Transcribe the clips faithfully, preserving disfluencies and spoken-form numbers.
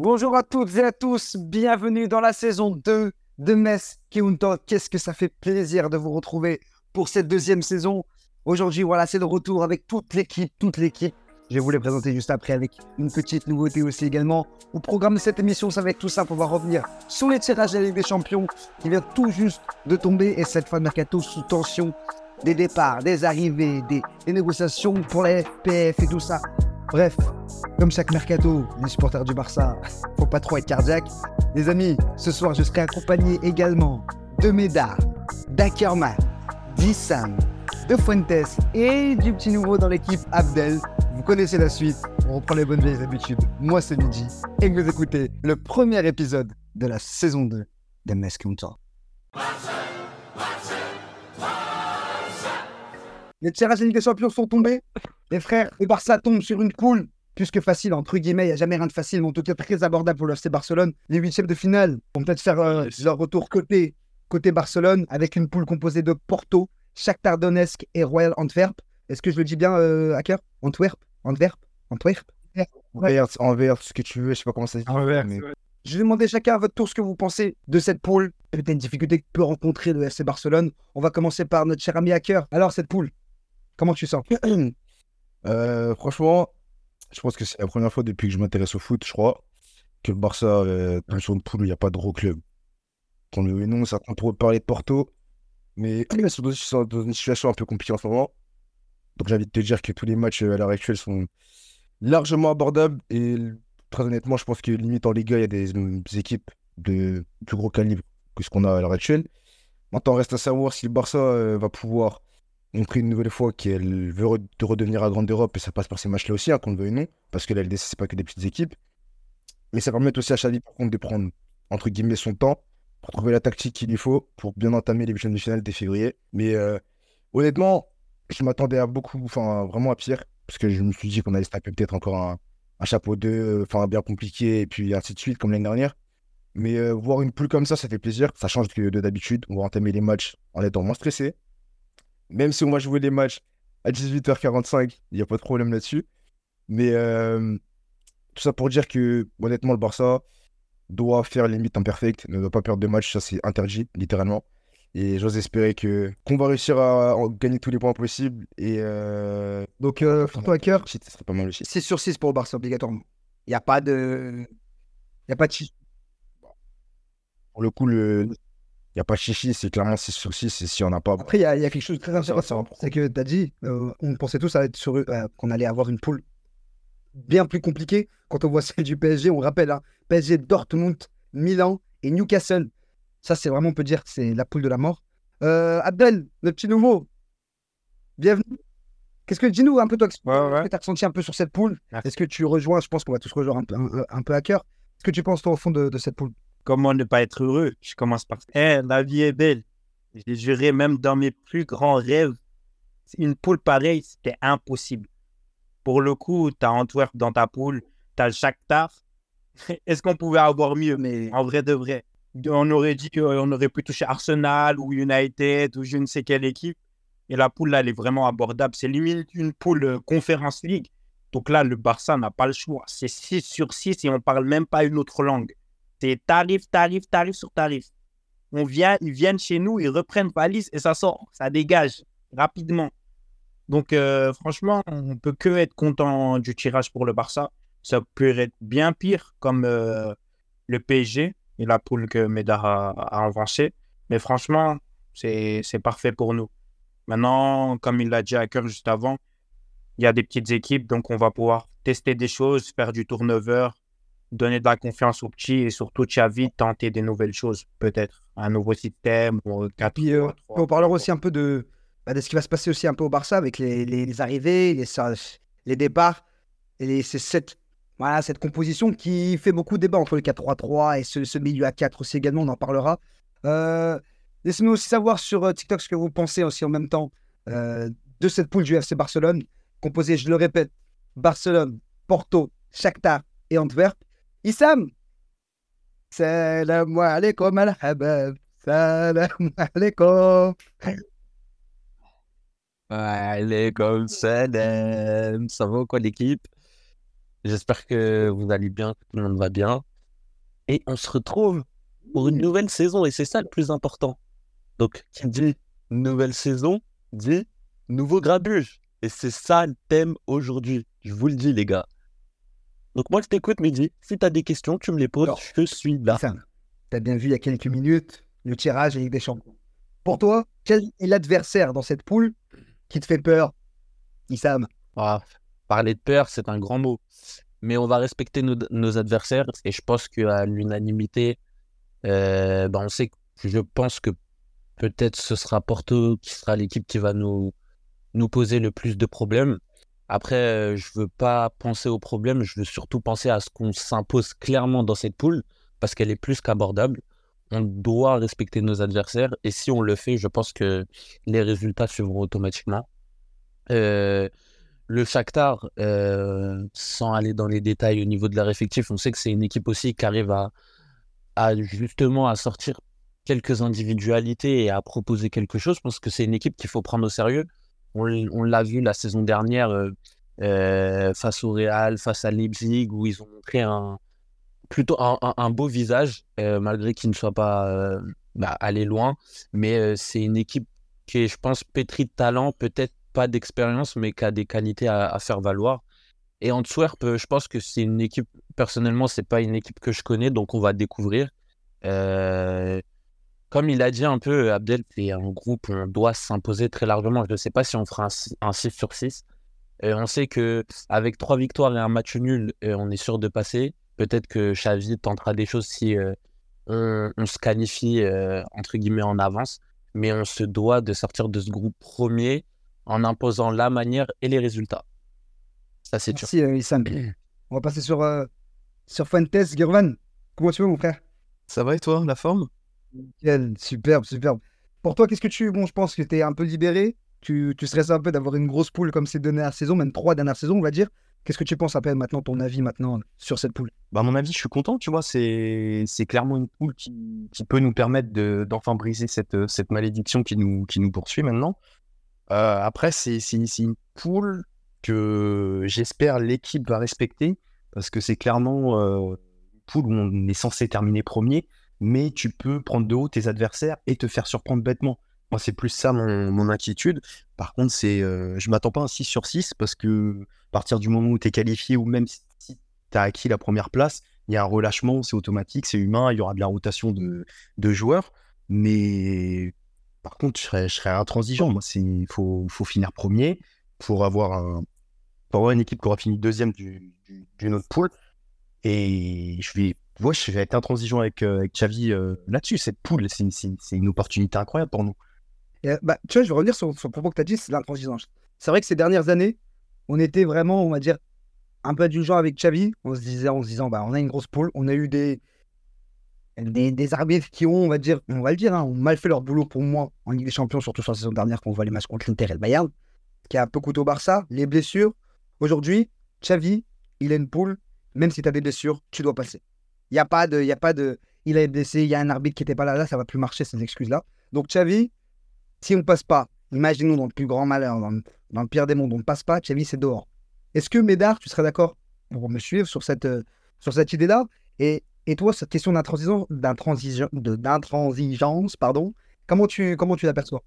Bonjour à toutes et à tous, bienvenue dans la saison deux de Metz Counter. Qu'est-ce que ça fait plaisir de vous retrouver pour cette deuxième saison. Aujourd'hui, voilà, c'est le retour avec toute l'équipe, toute l'équipe. Je vais vous les présenter juste après avec une petite nouveauté aussi également. Au programme de cette émission, ça va être tout simple. On va revenir sur les tirages de la Ligue des Champions qui vient tout juste de tomber et cette fin de mercato sous tension. Des départs, des arrivées, des, des négociations pour la F P F et tout ça. Bref, comme chaque mercato, les supporters du Barça, faut pas trop être cardiaque. Les amis, ce soir, je serai accompagné également de Médard, d'Ackerman, d'Issam, de Fuentes et du petit nouveau dans l'équipe Abdel. Vous connaissez la suite, on reprend les bonnes vieilles habitudes. Moi, c'est Midi et vous écoutez le premier épisode de la saison deux de Metz Counter. Les tirages de Ligue des Champions sont tombés. Les frères, le Barça tombe sur une poule plus que facile, entre guillemets. Il n'y a jamais rien de facile, mais en tout cas très abordable pour le F C Barcelone. Les huitièmes de finale vont peut-être faire euh, leur retour côté, côté Barcelone avec une poule composée de Porto, Shakhtar Donetsk et Royal Antwerp. Est-ce que je le dis bien, euh, Hacker Antwerp Antwerp Antwerp Envers, envers, ce que tu veux, je sais pas comment ça se dit. Envers, mais... ouais. Je vais demander chacun à votre tour ce que vous pensez de cette poule. Peut-être une difficulté que peut rencontrer le F C Barcelone. On va commencer par notre cher ami Hacker. Alors, cette poule, comment tu sens? euh, Franchement, je pense que c'est la première fois depuis que je m'intéresse au foot, je crois, que le Barça euh, tombe sur une poule où il n'y a pas de gros club. Qu'on le veuille ou non, ça on pourrait parler de Porto, mais ils sont dans, dans une situation un peu compliquée en ce moment. Donc j'ai envie de te dire que tous les matchs euh, à l'heure actuelle sont largement abordables et très honnêtement, je pense que limite en Liga, il y a des, des équipes de plus gros calibre que ce qu'on a à l'heure actuelle. Maintenant, reste à savoir si le Barça euh, va pouvoir montrer une nouvelle fois qu'elle veut re- de redevenir à grande Europe et ça passe par ces matchs-là aussi, hein, qu'on le veuille ou non, parce que la L D C, c'est pas que des petites équipes. Mais ça permet aussi à Xavi, par contre, de prendre, entre guillemets, son temps pour trouver la tactique qu'il lui faut pour bien entamer les huitièmes de finale dès février. Mais euh, honnêtement, je m'attendais à beaucoup, enfin vraiment à pire, parce que je me suis dit qu'on allait se taper peut-être encore un, un chapeau deux, enfin bien compliqué, et puis ainsi de suite, comme l'année dernière. Mais euh, voir une poule comme ça, ça fait plaisir. Ça change de, de d'habitude. On va entamer les matchs en étant moins stressé. Même si on va jouer les matchs à dix-huit heures quarante-cinq, il n'y a pas de problème là-dessus. Mais euh, tout ça pour dire que, honnêtement, le Barça doit faire limite imperfect, ne doit pas perdre de match, ça c'est interdit, littéralement. Et j'ose espérer que qu'on va réussir à, à gagner tous les points possibles. Et euh, Donc, euh, pour toi, Hacker, ça serait pas mal aussi. six sur six pour le Barça, obligatoirement. Il n'y a pas de... Il n'y a pas de chi- Pour le coup, le... il n'y a pas de chichi, c'est clairement six sur six. Et si on n'a pas. Après, il y, a il y a quelque chose de très Ça, intéressant. ça va. C'est que tu as dit, euh, on pensait tous à être sur, euh, qu'on allait avoir une poule bien plus compliquée. Quand on voit celle du P S G, on rappelle, hein, P S G, Dortmund, Milan et Newcastle. Ça, c'est vraiment, on peut dire que c'est la poule de la mort. Euh, Abdel, le petit nouveau, bienvenue. Qu'est-ce que dis-nous un peu, toi, Ouais, ouais. qu'est-ce que tu as ressenti un peu sur cette poule? Merci. Est-ce que tu rejoins, je pense qu'on va tous rejoindre un peu, un, un peu à cœur. Qu'est-ce que tu penses, toi, au fond de, de cette poule? Comment ne pas être heureux? Je commence par Eh, la vie est belle. J'ai juré, même dans mes plus grands rêves, une poule pareille, c'était impossible. Pour le coup, tu as Antwerp dans ta poule, tu as le Shakhtar. Est-ce qu'on pouvait avoir mieux? Mais En vrai de vrai. On aurait dit qu'on aurait pu toucher Arsenal ou United ou je ne sais quelle équipe. Et la poule, là, elle est vraiment abordable. C'est limite une poule euh, Conference League. Donc là, le Barça n'a pas le choix. C'est six sur six et on ne parle même pas une autre langue. C'est tarif, tarif, tarif sur tarif. On vient, ils viennent chez nous, ils reprennent valise et ça sort. Ça dégage rapidement. Donc, euh, franchement, on ne peut que être content du tirage pour le Barça. Ça peut être bien pire, comme euh, le P S G et la poule que Médard a, a avancée. Mais franchement, c'est, c'est parfait pour nous. Maintenant, comme il l'a dit à cœur juste avant, il y a des petites équipes, donc on va pouvoir tester des choses, faire du turnover, donner de la confiance aux petits et surtout Xavi, tenter des nouvelles choses, peut-être. Un nouveau système, ou quatre, puis, euh, trois, trois, on parlera aussi un peu de, bah, de ce qui va se passer aussi un peu au Barça avec les, les, les arrivées, les, ça- les départs et les, c'est cette, voilà, cette composition qui fait beaucoup de débat entre le quatre trois trois et ce, ce milieu à quatre aussi également, on en parlera. Euh, Laissez-nous aussi savoir sur euh, TikTok ce que vous pensez aussi en même temps euh, de cette poule du F C Barcelone, composée, je le répète, Barcelone, Porto, Shakhtar et Antwerp. Issam, salam alaikum al-habab, salam alaikum. Alaikum salam. Ça va quoi l'équipe? J'espère que vous allez bien, que tout le monde va bien. et on se retrouve pour une nouvelle saison. Et c'est ça le plus important. Donc, qui dit nouvelle saison, dit nouveau grabuge. Et c'est ça le thème aujourd'hui. Je vous le dis, les gars. Donc, moi, je t'écoute, Mehdi. Si tu as des questions, tu me les poses. Alors, je suis là. Issam, tu as bien vu il y a quelques minutes le tirage avec des champions. Pour toi, quel est l'adversaire dans cette poule qui te fait peur, Issam? Ah, parler de peur, c'est un grand mot. Mais on va respecter nos, nos adversaires. Et je pense qu'à l'unanimité, euh, ben on sait que je pense que peut-être ce sera Porto qui sera l'équipe qui va nous, nous poser le plus de problèmes. Après, euh, je veux pas penser aux problèmes, je veux surtout penser à ce qu'on s'impose clairement dans cette poule, parce qu'elle est plus qu'abordable. On doit respecter nos adversaires, et si on le fait, je pense que les résultats suivront automatiquement. Euh, le Shakhtar, euh, sans aller dans les détails au niveau de leur effectif, on sait que c'est une équipe aussi qui arrive à, à justement à sortir quelques individualités et à proposer quelque chose. Je pense que c'est une équipe qu'il faut prendre au sérieux. On, l- on l'a vu la saison dernière euh, euh, face au Real, face à Leipzig, où ils ont montré un, plutôt un, un- un beau visage, euh, malgré qu'ils ne soient pas euh, bah, allés loin. Mais euh, c'est une équipe qui est, je pense, pétrie de talent, peut-être pas d'expérience, mais qui a des qualités à, à faire valoir. Et Antwerp, euh, je pense que c'est une équipe, personnellement, c'est pas une équipe que je connais, donc on va découvrir. Euh, Comme il a dit un peu, Abdel, c'est un groupe où on doit s'imposer très largement. Je ne sais pas si on fera un, six un six sur six. Euh, on sait qu'avec trois victoires et un match nul, euh, on est sûr de passer. Peut-être que Xavi tentera des choses si euh, on, on se qualifie euh, entre guillemets en avance. Mais on se doit de sortir de ce groupe premier en imposant la manière et les résultats. Ça, c'est sûr. Merci, euh, Issam. On va passer sur, euh, sur Fuentes, Gurvan. Comment tu vas, mon frère? Ça va et toi, la forme? Nickel, superbe, superbe. Pour toi, qu'est-ce que tu... Bon, je pense que tu es un peu libéré. Tu, tu stresses un peu d'avoir une grosse poule comme ces deux dernières saisons, même trois dernières saisons, on va dire. Qu'est-ce que tu penses après maintenant, ton avis maintenant sur cette poule? Bah, à mon avis, je suis content, tu vois, c'est c'est clairement une poule qui, qui peut nous permettre de, d'enfin briser cette, euh, cette malédiction qui nous, qui nous poursuit maintenant. Euh, après, c'est c'est- c'est une poule que j'espère l'équipe va respecter, parce que c'est clairement euh, une poule où on est censé terminer premier, mais tu peux prendre de haut tes adversaires et te faire surprendre bêtement. Moi, c'est plus ça mon, mon inquiétude. Par contre, c'est, euh, je m'attends pas à un six sur six, parce que à partir du moment où tu es qualifié, ou même si tu as acquis la première place, il y a un relâchement, c'est automatique, c'est humain, il y aura de la rotation de, de joueurs. Mais par contre, je serais, je serais intransigeant. Moi, il faut, faut finir premier pour avoir, un, pour avoir une équipe qui aura fini deuxième du, du- d'une autre poule. Et je vais, ouais, je vais être intransigeant avec, euh, avec Xavi euh, là-dessus. Cette poule, c'est une, c'est une- c'est une opportunité incroyable pour nous. Et, euh, bah, tu vois, je vais revenir sur, sur le propos que tu as dit, c'est l'intransigeance. C'est vrai que ces dernières années, on était vraiment, on va dire, un peu indulgent avec Xavi. On se disait, en se disant, bah, on a une grosse poule. On a eu des, des, des arbitres qui ont, on va dire, on va le dire, hein, ont mal fait leur boulot pour moi en Ligue des Champions, surtout sur la saison dernière quand on voit les matchs contre l'Inter et le Bayern, qui a un peu coûté au Barça, les blessures. Aujourd'hui, Xavi, il a une poule, même si tu as des blessures, tu dois passer. Il n'y a pas de, il y a pas de, il a été blessé, il y a un arbitre qui n'était pas là, là, ça va plus marcher, ces excuses-là. Donc Xavi, si on ne passe pas, imaginons dans le plus grand malheur, dans le, dans le pire des mondes, on ne passe pas, Xavi, c'est dehors. Est-ce que Médard, tu serais d'accord pour me suivre sur cette, euh, sur cette idée-là? Et, et toi, cette question d'intransigeance, d'intransigeance, de- d'intransigeance, pardon, comment tu, comment tu l'aperçois?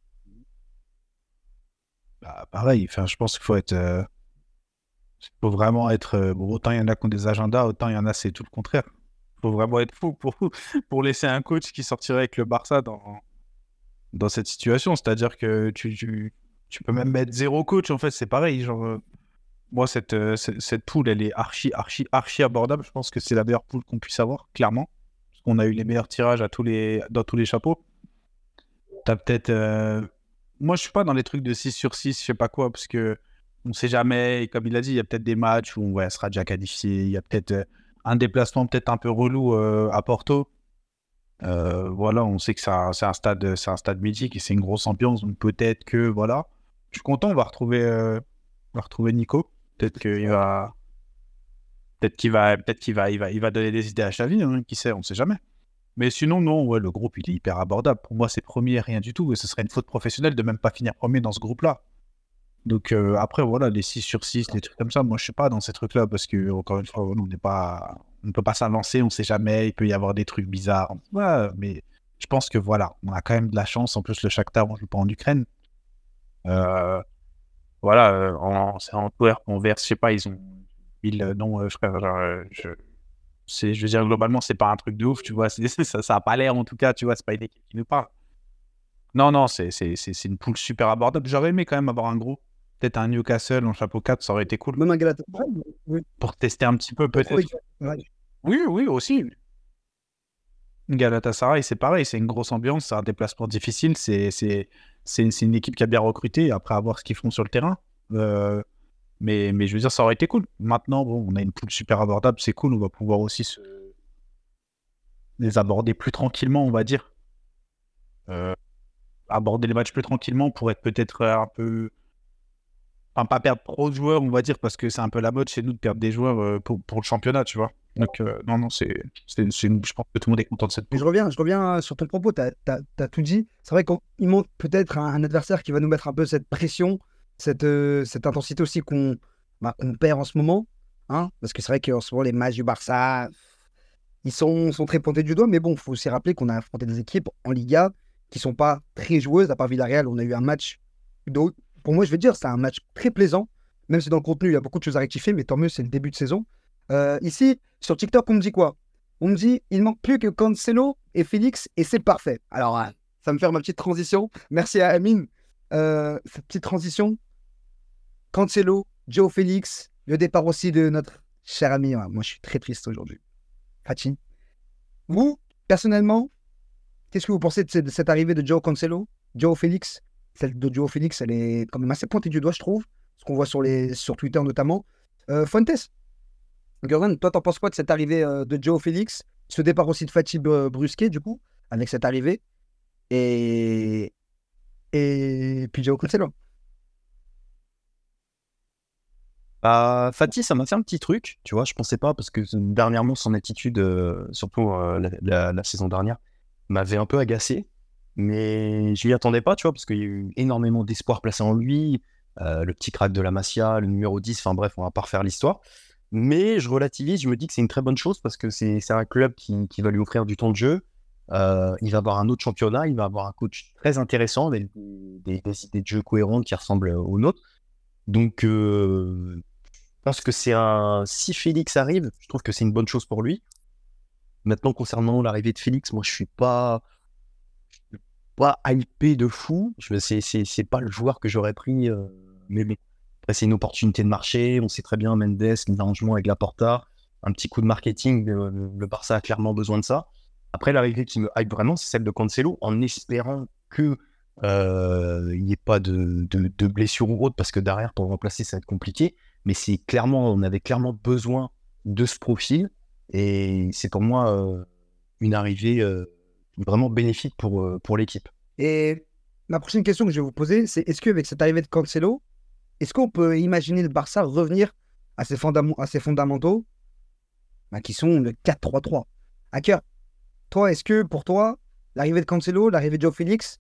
Bah, pareil, enfin, je pense qu'il faut être. euh, faut vraiment être. euh, bon, autant il y en a qui ont des agendas, autant il y en a, c'est tout le contraire. Faut vraiment être fou pour, pour laisser un coach qui sortirait avec le Barça dans, dans cette situation. C'est-à-dire que tu, tu, tu peux même mettre zéro coach, en fait, c'est pareil. Genre, euh, moi, cette, euh, cette, cette poule, elle est archi, archi, archi abordable. Je pense que c'est la meilleure poule qu'on puisse avoir, clairement. Parce qu'on a eu les meilleurs tirages à tous les, dans tous les chapeaux. T'as peut-être. euh, Moi, je suis pas dans les trucs de six sur six, je sais pas quoi, parce que on sait jamais. Et comme il a dit, il y a peut-être des matchs où ouais, elle sera déjà qualifiée. Il y a peut-être euh, un déplacement peut-être un peu relou euh, à Porto. Euh, voilà, on sait que c'est un, c'est un stade, c'est un stade mythique et c'est une grosse ambiance. Donc peut-être que voilà. Je suis content, on va retrouver, euh, on va retrouver Nico. Peut-être qu'il va, peut-être qu'il va, peut-être qu'il va, il va, il va donner des idées à Xavi, hein, qui sait, on sait jamais. Mais sinon, non, ouais, le groupe, il est hyper abordable. Pour moi, c'est premier, rien du tout. Et ce serait une faute professionnelle de même pas finir premier dans ce groupe-là. Donc euh, après, voilà, les six sur six, les trucs comme ça, moi je sais pas dans ces trucs-là parce que, encore une fois, on n'est pas, on ne peut pas s'avancer, on sait jamais, il peut y avoir des trucs bizarres. Ouais, mais je pense que voilà, on a quand même de la chance. En plus, le Shakhtar, on joue pas en Ukraine. Euh, voilà, euh, en, c'est en Antwerp, en Anvers, je sais pas, ils ont. Ils, euh, non, euh, frère, genre, euh, je, c'est, je veux dire, globalement, c'est pas un truc de ouf, tu vois, c'est, ça, ça a pas l'air en tout cas, tu vois, c'est pas une équipe qui nous parle. Non, non, c'est, c'est, c'est, c'est une poule super abordable. J'aurais aimé quand même avoir un gros. Peut-être un Newcastle en chapeau quatre, ça aurait été cool. Même un Galatasaray. Oui. Pour tester un petit peu, peut-être. Ouais. Oui, oui, aussi. Galatasaray, c'est pareil, c'est une grosse ambiance, c'est un déplacement difficile, c'est, c'est, c'est, c'est une équipe qui a bien recruté, après à voir ce qu'ils font sur le terrain. Euh, mais, mais je veux dire, ça aurait été cool. Maintenant, bon, on a une poule super abordable, c'est cool, on va pouvoir aussi se... les aborder plus tranquillement, on va dire. Euh, aborder les matchs plus tranquillement pour être peut-être un peu... Enfin, pas perdre trop de joueurs, on va dire, parce que c'est un peu la mode chez nous de perdre des joueurs euh, pour, pour le championnat, tu vois. Donc, euh, non, non, c'est, c'est, c'est une... je pense que tout le monde est content de cette Mais poule. je reviens, je reviens sur ton propos, tu as tout dit. C'est vrai qu'il manque peut-être un, un adversaire qui va nous mettre un peu cette pression, cette, euh, cette intensité aussi qu'on bah, qu'on perd en ce moment. Hein, parce que c'est vrai qu'en ce moment, les matchs du Barça, ils sont, sont très pointés du doigt. Mais bon, il faut aussi rappeler qu'on a affronté des équipes en Liga qui ne sont pas très joueuses. À part Villarreal, on a eu un match de haut- pour moi, je vais dire, c'est un match très plaisant. Même si dans le contenu, il y a beaucoup de choses à rectifier, mais tant mieux, c'est le début de saison. Euh, ici, sur TikTok, on me dit quoi? On me dit, il manque plus que Cancelo et Félix, et c'est parfait. Alors, euh, ça me fait ma petite transition. Merci à Amine. Euh, cette petite transition. Cancelo, Joe Félix, le départ aussi de notre cher ami. Ouais, moi, je suis très triste aujourd'hui. Hachi. Vous, personnellement, qu'est-ce que vous pensez de cette, de cette arrivée de Joe Cancelo, Joe Félix? Celle de Joe Félix, elle est quand même assez pointée du doigt, je trouve. Ce qu'on voit sur, les, sur Twitter notamment. Euh, Fuentes, Gurren, toi, t'en penses quoi de cette arrivée euh, de Joe Félix, ce départ aussi de Fatih euh, Brusquet, du coup, avec cette arrivée, et, et puis Joe Cancelo. Bah, Fatih, ça m'a fait un petit truc, tu vois, je pensais pas, parce que dernièrement, son attitude, euh, surtout euh, la, la- la saison dernière, m'avait un peu agacé, mais je m'y attendais pas, tu vois, parce qu'il y a eu énormément d'espoir placé en lui, euh, le petit crack de la Masia, le numéro dix, enfin bref, on va pas refaire l'histoire. Mais je relativise, je me dis que c'est une très bonne chose, parce que c'est c'est un club qui, qui va lui offrir du temps de jeu, euh, il va avoir un autre championnat, il va avoir un coach très intéressant, avec des, des idées de jeu cohérentes qui ressemblent aux nôtres. Donc, euh, je pense que c'est un. Si Félix arrive, je trouve que c'est une bonne chose pour lui. Maintenant, concernant l'arrivée de Félix, moi, je suis pas, pas hypé de fou. Je... C'est, c'est, c'est pas le joueur que j'aurais pris. euh, Mais bon. Après, c'est une opportunité de marché. On sait très bien, Mendes, l'arrangement avec Laporta, un petit coup de marketing. Le, le Barça a clairement besoin de ça. Après, l'arrivée qui me hype vraiment, c'est celle de Cancelo, en espérant que euh, il n'y ait pas de, de, de blessure ou autre, parce que derrière, pour le remplacer, ça va être compliqué. Mais c'est clairement, on avait clairement besoin de ce profil, et c'est pour moi euh, une arrivée euh, vraiment bénéfique pour, euh, pour l'équipe. Et ma prochaine question que je vais vous poser, c'est est-ce qu'avec cette arrivée de Cancelo, est-ce qu'on peut imaginer le Barça revenir à ses, fondam- à ses fondamentaux, bah, qui sont le quatre trois trois? Hacker, toi, est-ce que pour toi, l'arrivée de Cancelo, l'arrivée de Joe Félix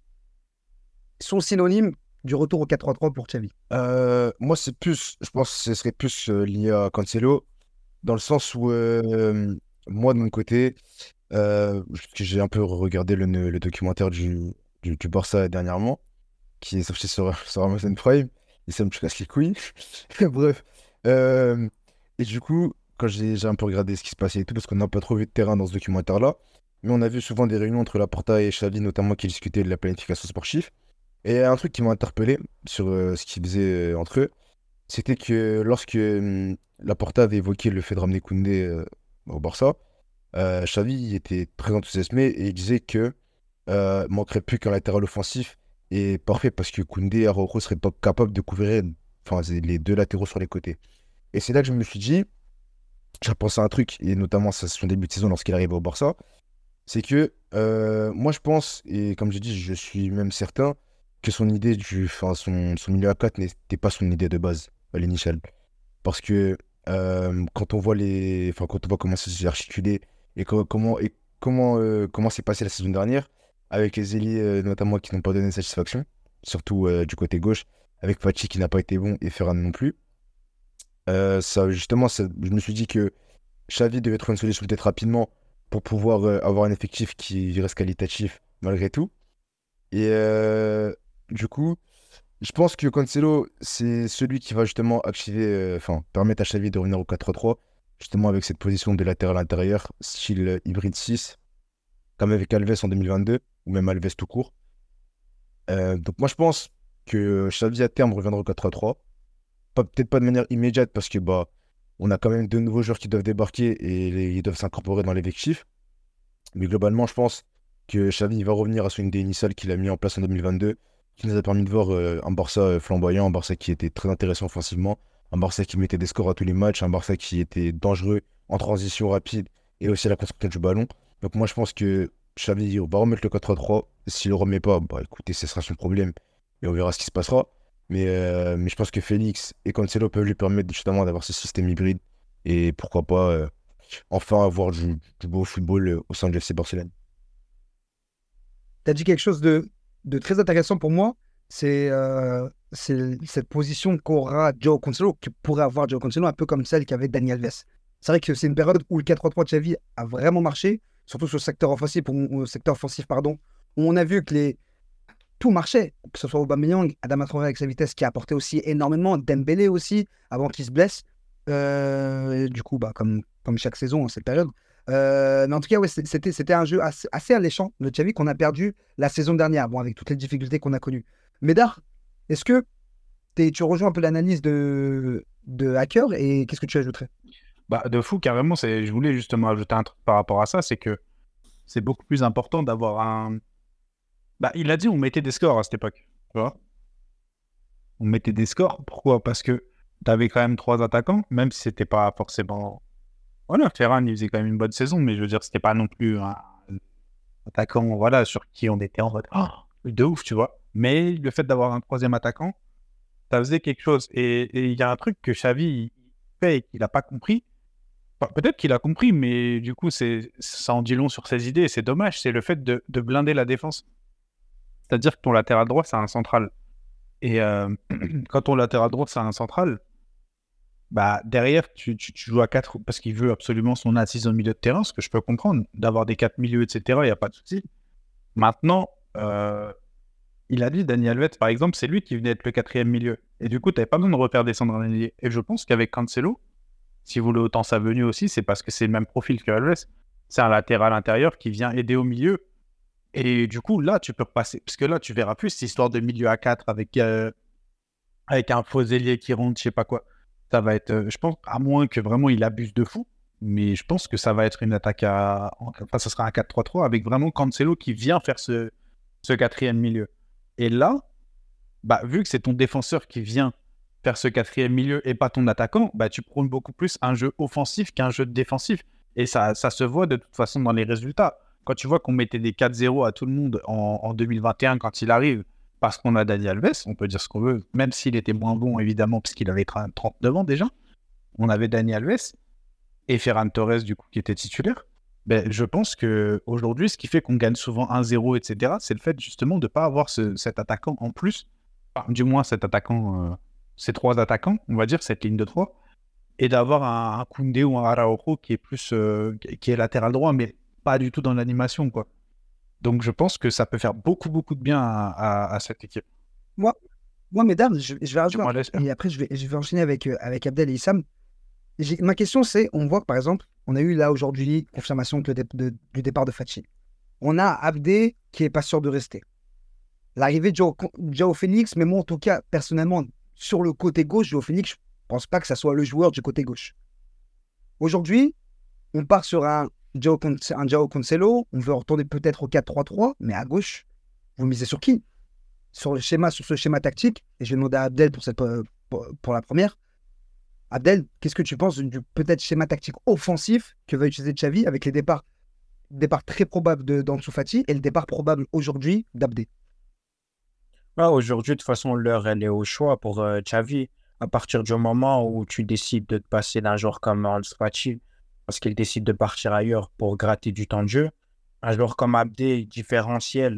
sont synonymes du retour au quatre trois trois pour Xavi? Euh, moi, c'est plus, je pense que ce serait plus euh, lié à Cancelo, dans le sens où, euh, moi, de mon côté, euh, j'ai un peu regardé le, le documentaire du, du, du Barça dernièrement, qui est sorti sur, sur Amazon Prime, et ça me casse les couilles. Bref. Euh, et du coup, quand j'ai j'ai un peu regardé ce qui se passait et tout, parce qu'on n'a pas trop vu de terrain dans ce documentaire-là, mais on a vu souvent des réunions entre Laporta et Xavi, notamment, qui discutaient de la planification sportive. Et il y a un truc qui m'a interpellé sur euh, ce qu'ils faisaient euh, entre eux, c'était que lorsque hum, Laporta avait évoqué le fait de ramener Koundé euh, au Barça, euh, Xavi était très enthousiasmé et il disait que euh, manquerait plus qu'un latéral offensif et parfait parce que Koundé et Araujo seraient pas capables de couvrir enfin, c'est les deux latéraux sur les côtés. Et c'est là que je me suis dit, j'ai pensé à un truc, et notamment ça, c'est son début de saison lorsqu'il arrive au Barça, c'est que euh, moi je pense, et comme j'ai dit, je suis même certain que son idée du, enfin son, son milieu à quatre n'était pas son idée de base à l'initial. Parce que euh, quand on voit les, enfin quand on voit comment ça s'est articulé et co- comment et comment euh, comment s'est passé la saison dernière avec les ailiers euh, notamment qui n'ont pas donné satisfaction, surtout euh, du côté gauche avec Fati qui n'a pas été bon et Ferran non plus. Euh, ça, justement, ça- je me suis dit que Xavi devait trouver une solution peut-être rapidement pour pouvoir euh, avoir un effectif qui reste qualitatif malgré tout. Et euh, du coup, je pense que Cancelo, c'est celui qui va justement activer, euh, enfin, permettre à Xavi de revenir au quatre trois trois, justement avec cette position de latéral intérieur, style euh, hybride six, comme avec Alves en deux mille vingt-deux, ou même Alves tout court. Euh, donc moi, je pense que Xavi à terme reviendra au quatre trois trois. Pas, peut-être pas de manière immédiate parce que bah, on a quand même deux nouveaux joueurs qui doivent débarquer et les- ils doivent s'incorporer dans l'effectif. Mais globalement, je pense que Xavi va revenir à son idée initiale qu'il a mis en place en deux mille vingt-deux, qui nous a permis de voir euh, un Barça euh, flamboyant, un Barça qui était très intéressant offensivement, un Barça qui mettait des scores à tous les matchs, un Barça qui était dangereux en transition rapide et aussi à la construction du ballon. Donc moi, je pense que Xavi va remettre le quatre trois trois. S'il ne le remet pas, bah écoutez, ce sera son problème et on verra ce qui se passera. Mais, euh, mais je pense que Félix et Cancelo peuvent lui permettre justement d'avoir ce système hybride et pourquoi pas euh, enfin avoir du, du beau football euh, au sein du F C Barcelone. Tu as dit quelque chose de, de très intéressant pour moi. C'est euh, c'est cette position qu'aura Joao Cancelo, que pourrait avoir Joao Cancelo, un peu comme celle qu'avait Dani Alves. C'est vrai que c'est une période où le quatre trois trois de Xavi a vraiment marché, surtout sur le secteur offensif, où, où- secteur offensif pardon, où on a vu que les, tout marchait, que ce soit Aubameyang, Adama Traoré avec sa vitesse qui a apporté aussi énormément, Dembélé aussi, avant qu'il se blesse. Euh, du coup, bah, comme, comme chaque saison en cette période. Euh, mais en tout cas, ouais, c'est- c'était, c'était un jeu assez, assez alléchant, le Xavi, qu'on a perdu la saison dernière, bon, avec toutes les difficultés qu'on a connues. Médard, est-ce que t'es- tu rejoins un peu l'analyse de, de Hacker et qu'est-ce que tu ajouterais? Bah, de fou, carrément. C'est... Je voulais justement ajouter un truc par rapport à ça, c'est que c'est beaucoup plus important d'avoir un... Bah, il a dit on mettait des scores à cette époque, tu vois. On mettait des scores, pourquoi? Parce que t'avais quand même trois attaquants, même si c'était pas forcément... Voilà, Ferran, il faisait quand même une bonne saison, mais je veux dire, c'était pas non plus un attaquant, voilà, sur qui on était en mode oh, de ouf, tu vois. Mais le fait d'avoir un troisième attaquant, ça faisait quelque chose. Et et il y a un truc que Xavi il fait et qu'il n'a pas compris. Enfin, peut-être qu'il a compris, mais du coup, c'est, ça en dit long sur ses idées. Et c'est dommage, c'est le fait de, de blinder la défense. C'est-à-dire que ton latéral droit, c'est un central. Et euh, quand ton latéral droit, c'est un central, bah, derrière, tu, tu, tu joues à quatre parce qu'il veut absolument son assise au milieu de terrain, ce que je peux comprendre. D'avoir des quatre milieux, et cetera, il n'y a pas de souci. Maintenant, euh, il a dit, Dani Alves, par exemple, c'est lui qui venait être le quatrième milieu. Et du coup, tu n'avais pas besoin de refaire descendre un ailier. Et je pense qu'avec Cancelo, si vous voulez autant sa venue aussi, c'est parce que c'est le même profil que Alves. C'est un latéral intérieur qui vient aider au milieu. Et du coup, là, tu peux repasser. Parce que là, tu verras plus cette histoire de milieu à quatre avec, euh, avec un faux ailier qui rentre, je sais pas quoi. Ça va être, euh, je pense, à moins que vraiment il abuse de fou. Mais je pense que ça va être une attaque à. Enfin, ça sera un quatre trois trois avec vraiment Cancelo qui vient faire ce, ce quatrième milieu. Et là, bah, vu que c'est ton défenseur qui vient faire ce quatrième milieu et pas ton attaquant, bah, tu prônes beaucoup plus un jeu offensif qu'un jeu défensif. Et ça, ça se voit de toute façon dans les résultats. Quand tu vois qu'on mettait des quatre zéro à tout le monde en, en deux mille vingt et un quand il arrive, parce qu'on a Dani Alves, on peut dire ce qu'on veut, même s'il était moins bon évidemment, parce qu'il avait trente-neuf ans déjà, on avait Dani Alves et Ferran Torres du coup qui était titulaire. Ben, je pense qu'aujourd'hui, ce qui fait qu'on gagne souvent un zéro, et cetera, c'est le fait justement de ne pas avoir ce, cet attaquant en plus, enfin, du moins cet attaquant, euh, ces trois attaquants, on va dire, cette ligne de trois, et d'avoir un, un Koundé ou un Araujo qui est plus euh, qui est latéral droit, mais pas du tout dans l'animation, quoi. Donc je pense que ça peut faire beaucoup, beaucoup de bien à, à, à cette équipe. Moi, moi mesdames, je, je vais rajouter Moi, un truc, j'espère. et après je vais, je vais enchaîner avec, euh, avec Abdel et Issam. J'ai- ma question c'est, on voit que par exemple, on a eu là aujourd'hui confirmation que le dé- de- du départ de Fati. On a Abdé qui est pas sûr de rester. L'arrivée de Joao, Joao Félix, mais moi en tout cas, personnellement, sur le côté gauche, Joao Félix, je pense pas que ça soit le joueur du côté gauche. Aujourd'hui, on part sur un Joao, Con- un Joao Cancelo, on veut retourner peut-être au quatre trois trois, mais à gauche, vous misez sur qui? Sur le schéma, sur ce schéma tactique, et je vais demander à Abdel pour, cette, euh, pour, pour la première. Abdel, qu'est-ce que tu penses du peut-être schéma tactique offensif que va utiliser Xavi avec les départs, départs très probables de d'Ansu Fati et le départ probable aujourd'hui d'Abdé? Ah, aujourd'hui, de toute façon, l'heure, elle est au choix pour euh, Xavi. À partir du moment où tu décides de te passer d'un joueur comme Ansu Fati, parce qu'il décide de partir ailleurs pour gratter du temps de jeu, un joueur comme Abdé, différentiel,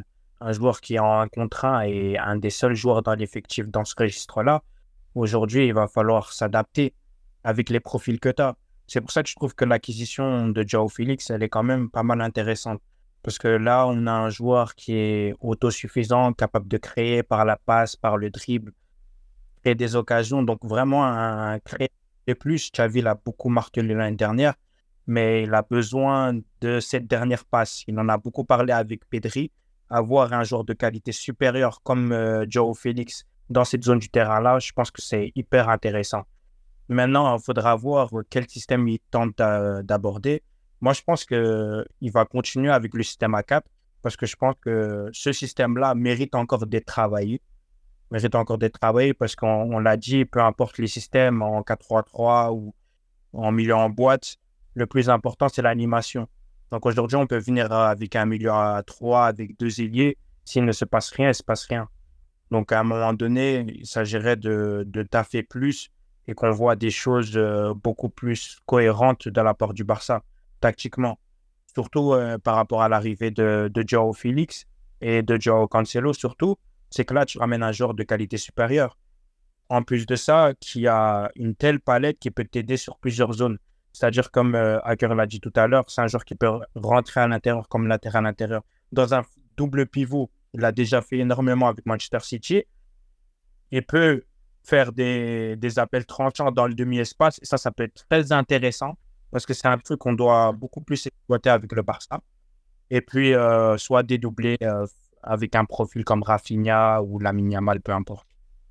un joueur qui est en un contre un et un des seuls joueurs dans l'effectif dans ce registre-là. Aujourd'hui, il va falloir s'adapter avec les profils que tu as. C'est pour ça que je trouve que l'acquisition de Joao Félix, elle est quand même pas mal intéressante. Parce que là, on a un joueur qui est autosuffisant, capable de créer par la passe, par le dribble, créer des occasions. Donc, vraiment, un créer de plus. Xavi l'a beaucoup martelé l'année dernière, mais il a besoin de cette dernière passe. Il en a beaucoup parlé avec Pedri. Avoir un joueur de qualité supérieure comme euh, Joao Félix dans cette zone du terrain-là, je pense que c'est hyper intéressant. Maintenant, il faudra voir quel système il tente d'a- d'aborder. Moi, je pense qu'il va continuer avec le système A quatre parce que je pense que ce système-là mérite encore d'être travaillé. Mérite encore d'être travaillé parce qu'on on l'a dit, peu importe les systèmes en quatre trois trois ou en milieu en boîte, le plus important, c'est l'animation. Donc aujourd'hui, on peut venir avec un milieu à trois, avec deux ailiers. S'il ne se passe rien, il ne se passe rien. Donc à un moment donné, il s'agirait de, de taffer plus et qu'on voit des choses euh, beaucoup plus cohérentes de la part du Barça, tactiquement. Surtout euh, par rapport à l'arrivée de, de Joao Félix et de Joao Cancelo, surtout, c'est que là, tu ramènes un joueur de qualité supérieure. En plus de ça, qui a une telle palette qui peut t'aider sur plusieurs zones. C'est-à-dire, comme euh, Hacker l'a dit tout à l'heure, c'est un joueur qui peut rentrer à l'intérieur comme latéral à l'intérieur. Dans un double pivot, il a déjà fait énormément avec Manchester City. Il peut faire des, des appels tranchants dans le demi-espace. Et ça, ça peut être très intéressant parce que c'est un truc qu'on doit beaucoup plus exploiter avec le Barça. Et puis, euh, soit dédoubler euh, avec un profil comme Rafinha ou Lamine Yamal, peu importe.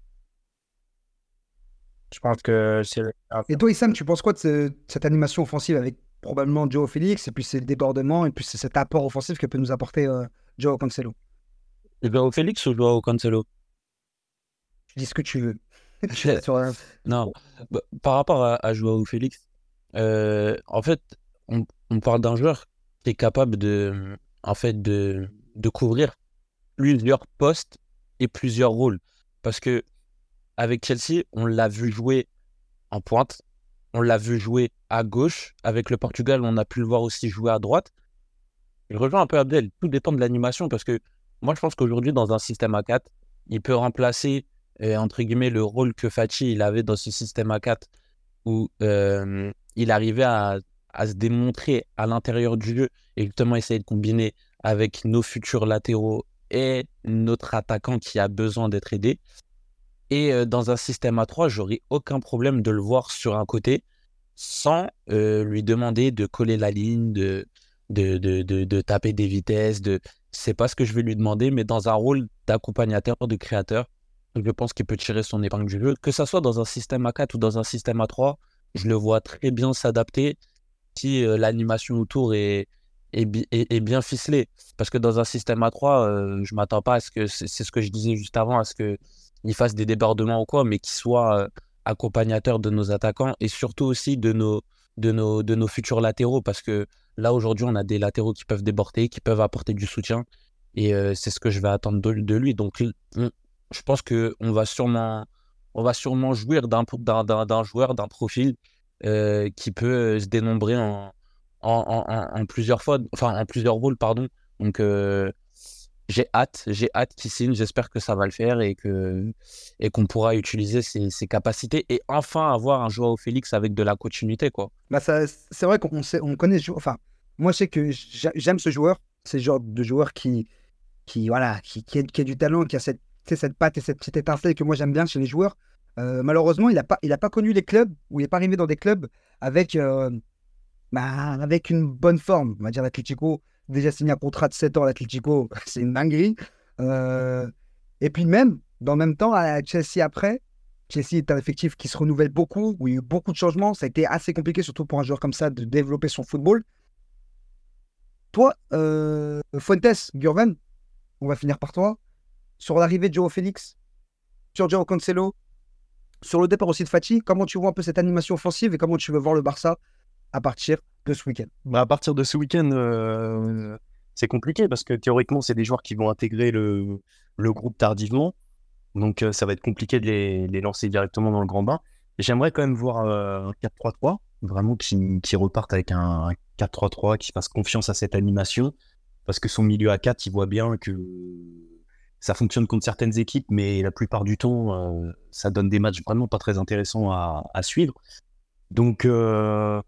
Je pense que c'est... Et toi, Issam, tu penses quoi de ce- cette animation offensive avec probablement Joao Félix et puis ces débordements et puis c'est cet apport offensif que peut nous apporter euh, Joao Cancelo? Joao Félix ou Joao Cancelo? Tu dis ce que tu veux. Je- Sur un- Non, bah, par rapport à, à Joao Félix, euh, en fait, on, on parle d'un joueur qui est capable de, en fait, de, de couvrir plusieurs postes et plusieurs rôles. Parce que avec Chelsea, on l'a vu jouer en pointe, on l'a vu jouer à gauche. Avec le Portugal, on a pu le voir aussi jouer à droite. Je rejoins un peu Abdel, tout dépend de l'animation parce que moi, je pense qu'aujourd'hui, dans un système à quatre, il peut remplacer, euh, entre guillemets, le rôle que Fati il avait dans ce système à quatre où euh, il arrivait à, à se démontrer à l'intérieur du jeu et justement essayer de combiner avec nos futurs latéraux et notre attaquant qui a besoin d'être aidé. Et euh, dans un système à trois, j'aurais aucun problème de le voir sur un côté sans euh, lui demander de coller la ligne, de, de, de, de, de taper des vitesses. De... C'est pas ce que je vais lui demander, mais dans un rôle d'accompagnateur, de créateur, je pense qu'il peut tirer son épingle du jeu. Que ça soit dans un système à quatre ou dans un système à trois, je le vois très bien s'adapter si euh, l'animation autour est, est, bi- est- est bien ficelée. Parce que dans un système à trois, euh, je m'attends pas à ce que, c'est c'est ce que je disais juste avant, à ce qu'il fasse des débordements ou quoi, mais qu'il soit euh, accompagnateur de nos attaquants et surtout aussi de nos, de nos, de nos futurs latéraux. Parce que là, aujourd'hui, on a des latéraux qui peuvent déborder, qui peuvent apporter du soutien. Et euh, c'est ce que je vais attendre de, de lui. Donc, on- je pense qu'on va sûrement, on va sûrement jouir d'un, d'un, d'un, d'un joueur, d'un profil euh, qui peut se dénombrer en, en, en, en- en plusieurs fois, enfin en plusieurs rôles, pardon. Donc euh, j'ai hâte, j'ai hâte qu'il signe, j'espère que ça va le faire et que et qu'on pourra utiliser ses, ses capacités et enfin avoir un Joao Félix avec de la continuité, quoi. Bah, ça, c'est vrai qu'on sait, on connaît ce joueur. Enfin, moi, je sais que j'a- j'aime ce joueur. C'est le genre de joueur qui, qui, voilà, qui, qui, a, qui a du talent, qui a cette, tu sais, cette patte et cette petite étincelle que moi j'aime bien chez les joueurs. Euh, malheureusement, il n'a pas, il a pas connu les clubs ou il n'est pas arrivé dans des clubs avec, euh, bah, avec une bonne forme. On va dire l'Atlético, déjà signé un contrat de sept ans à l'Atlético, c'est une dinguerie. Euh, et puis même, dans le même temps, à Chelsea après, Chelsea est un effectif qui se renouvelle beaucoup, où il y a eu beaucoup de changements. Ça a été assez compliqué, surtout pour un joueur comme ça, de développer son football. Toi, euh, Fuentes, Gurven, on va finir par toi. Sur l'arrivée de Joao Félix, sur Joao Cancelo, sur le départ aussi de Fati, comment tu vois un peu cette animation offensive et comment tu veux voir le Barça à partir de ce week-end? Bah, à partir de ce week-end, euh, c'est compliqué parce que théoriquement, c'est des joueurs qui vont intégrer le, le groupe tardivement. Donc, euh, ça va être compliqué de les, les lancer directement dans le grand bain. Et j'aimerais quand même voir euh, un quatre trois trois, vraiment qui, qui repartent avec un, un quatre trois trois, qui fasse confiance à cette animation parce que son milieu à quatre, il voit bien que ça fonctionne contre certaines équipes, mais la plupart du temps, euh, ça donne des matchs vraiment pas très intéressants à, à suivre. Donc, euh,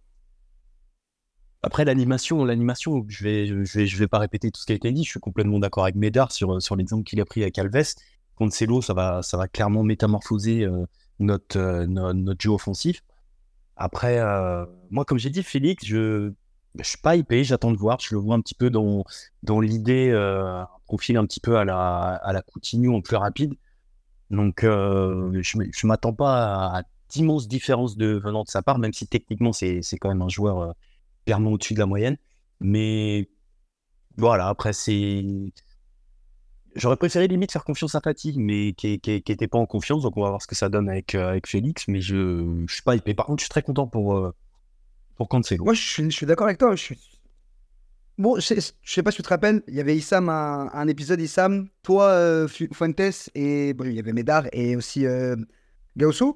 après l'animation, l'animation, je vais, je vais, je vais pas répéter tout ce qui a été dit. Je suis complètement d'accord avec Médard sur, sur l'exemple qu'il a pris avec Alves. Contre Celo, ça va, ça va clairement métamorphoser euh, notre, euh, notre, notre jeu offensif. Après, euh, moi, comme j'ai dit, Félix, je je suis pas hypé, j'attends de voir. Je le vois un petit peu dans, dans l'idée, euh, un profil un petit peu à la, à la Coutinho en plus rapide. Donc, euh, je ne m'attends pas à, à d'immenses différences de, venant de sa part, même si techniquement, c'est, c'est quand même un joueur euh, clairement au-dessus de la moyenne. Mais voilà, après, c'est... J'aurais préféré limite faire confiance à Fati, mais qui n'était pas en confiance. Donc, on va voir ce que ça donne avec, euh, avec Félix. Mais je ne suis pas hypé. Par contre, je suis très content pour, euh, pour Cancelo. Moi, je suis, je suis d'accord avec toi. Je suis... Bon, je, je sais pas si tu te rappelles, il y avait Issam, un, un épisode Issam, toi, euh, Fu- Fuentes, et bon, il y avait Médard et aussi euh, Gausso,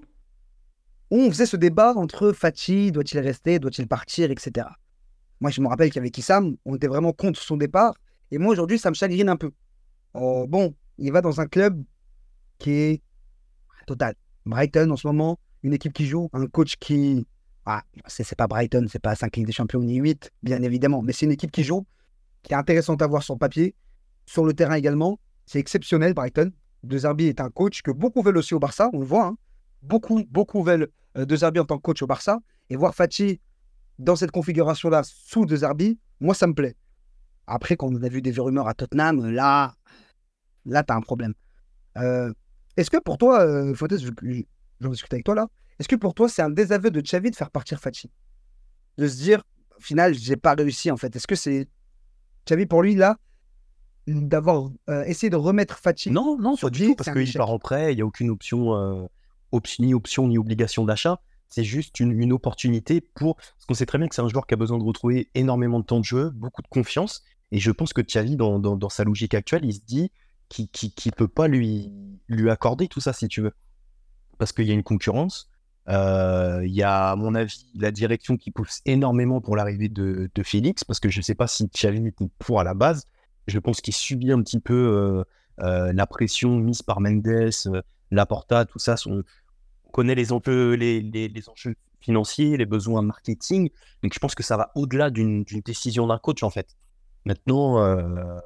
où on faisait ce débat entre Fati, doit-il rester, doit-il partir, et cetera. Moi, je me rappelle qu'avec Issam, on était vraiment contre son départ. Et moi, aujourd'hui, ça me chagrine un peu. Oh, bon, il va dans un club qui est total. Brighton, en ce moment, une équipe qui joue, un coach qui... Ah, c'est, c'est pas Brighton, c'est pas cinq Ligues des Champions ni huit, bien évidemment, mais c'est une équipe qui joue, qui est intéressante à voir sur le papier, sur le terrain également. C'est exceptionnel, Brighton. De Zerbi est un coach que beaucoup veulent aussi au Barça, on le voit. Hein. Beaucoup, beaucoup veulent euh, De Zerbi en tant que coach au Barça. Et voir Fati dans cette configuration-là, sous De Zerbi, moi, ça me plaît. Après, quand on a vu des rumeurs à Tottenham, là, là, t'as un problème. Euh, est-ce que pour toi, euh, Fuentes, je, je, j'en discute avec toi là, est-ce que pour toi, c'est un désaveu de Xavi de faire partir Fati? De se dire, au final, j'ai pas réussi en fait. Est-ce que c'est Xavi pour lui là, d'avoir euh, essayé de remettre Fati? Non, non, sur pas du pied, tout, parce c'est un qu'il échec. part en prêt, il n'y a aucune option, euh, op- ni option ni obligation d'achat. C'est juste une, une opportunité pour. Parce qu'on sait très bien que c'est un joueur qui a besoin de retrouver énormément de temps de jeu, beaucoup de confiance. Et je pense que Xavi, dans, dans, dans sa logique actuelle, il se dit qu'il ne peut pas lui, lui accorder tout ça, si tu veux. Parce qu'il y a une concurrence. Euh, Il y a, à mon avis, la direction qui pousse énormément pour l'arrivée de, de Félix, parce que je ne sais pas si Xavi était pour à la base. Je pense qu'il subit un petit peu euh, euh, la pression mise par Mendes, euh, Laporta, tout ça. Son... On connaît les enjeux, les, les, les enjeux financiers, les besoins marketing. Donc je pense que ça va au-delà d'une d'une décision d'un coach, en fait. Maintenant, euh,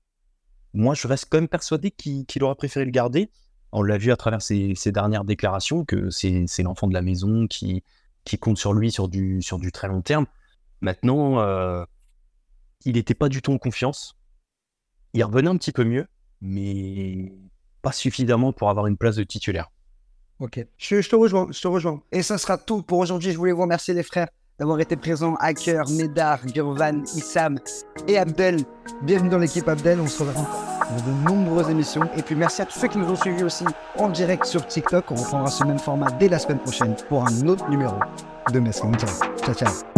moi, je reste quand même persuadé qu'il qu'il aurait préféré le garder. On l'a vu à travers ses, ses dernières déclarations, que c'est c'est l'enfant de la maison qui, qui compte sur lui sur du, sur du très long terme. Maintenant, euh, il n'était pas du tout en confiance. Il revenait un petit peu mieux, mais pas suffisamment pour avoir une place de titulaire. Ok. Je, je te rejoins, je te rejoins. Et ça sera tout pour aujourd'hui. Je voulais vous remercier les frères d'avoir été présents. Hacker, Médard, Gurvan, Issam et Abdel. Bienvenue dans l'équipe Abdel. On se reverra pour de nombreuses émissions. Et puis merci à tous ceux qui nous ont suivis aussi en direct sur TikTok. On reprendra ce même format dès la semaine prochaine pour un autre numéro de Messi. Ciao, ciao.